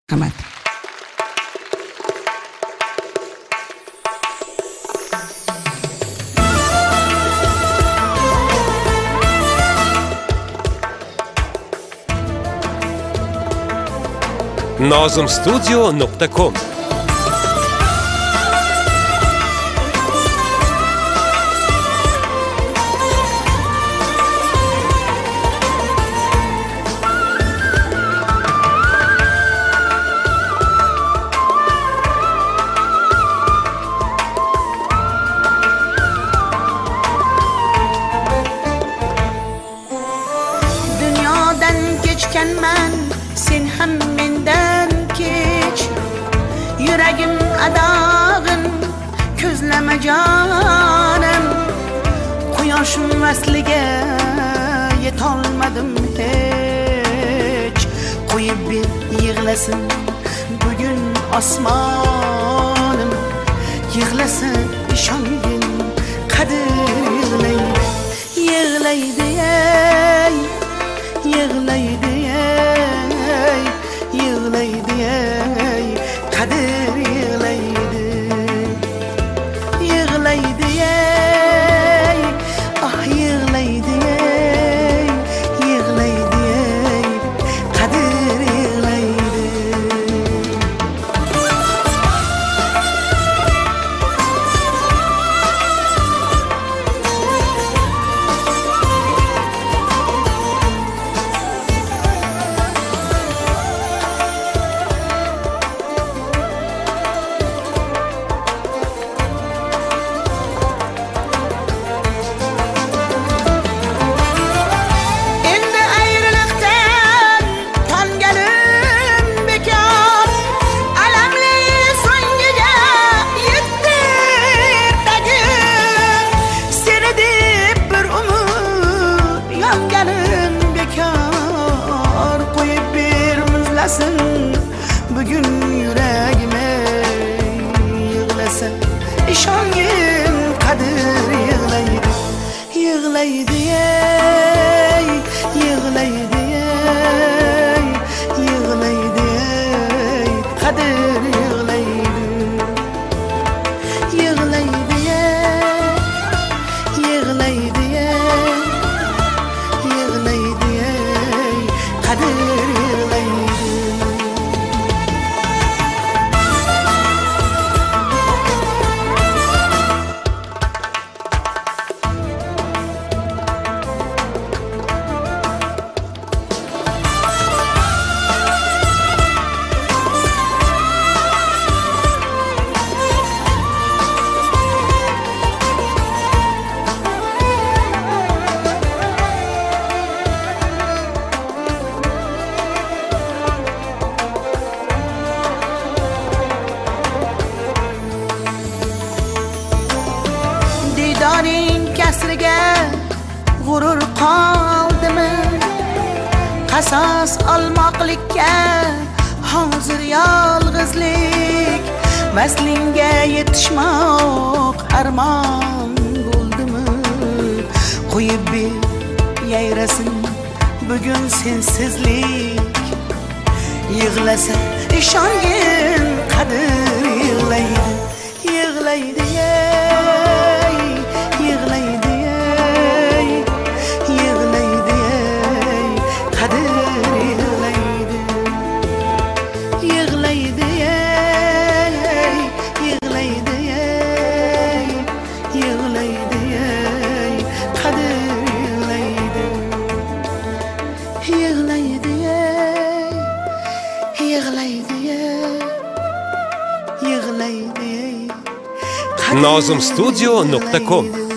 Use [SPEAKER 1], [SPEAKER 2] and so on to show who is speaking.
[SPEAKER 1] Rahmat.
[SPEAKER 2] Nozimstudio.com
[SPEAKER 3] Dünyodan kechganman, sen ham mendan kech. Yuragim adog'in, ko'zlama jonim. Quyoshim vasliga yetolmadim hech. Qo'yib ber yig'lasin bugun osmonim. Yig'lasa ishongin qadrlaydi. Yig'laydi ey, yig'laydi ey, yig'laydi ey, qadr yig'laydi. Yig'laydi ey, ah yig'laydi ey, yig'laydi ey, qadr yig'laydi. Endi ayriliqdan tonganim bekor, alamli so'ngiga yetdi tagim. Seni deb bir umr yonganim bekor, qo'yib ber muzlasin bugun yuragime. Yig'lasa ishongin qadr yig'laydi. Yig'laydi ey, yig'laydi ey, yig'laydi ey, qadr yig'laydi. Yig'laydi ey, yig'laydi ey, yig'laydi ey, qadr yig'laydi. Diydoring kasriga g'urur qoldimi? Qasos olmoqlikka hozir yolg'izlik. Vaslingga yetishmoq armon bo'ldimi? Qo'yib ber yayrasin bugun sensizlik. Yig'lasa ishongin qadr yig'laydi. Yig'laydi ey, yig'laydi ey, yig'laydi ey, qadr yig'laydi. Yig'laydi ey, yig'laydi ey, yig'laydi ey, qadr yig'laydi. Yig'laydi ey, yig'laydi ey, yig'laydi ey, qadr
[SPEAKER 2] Nozimstudio.com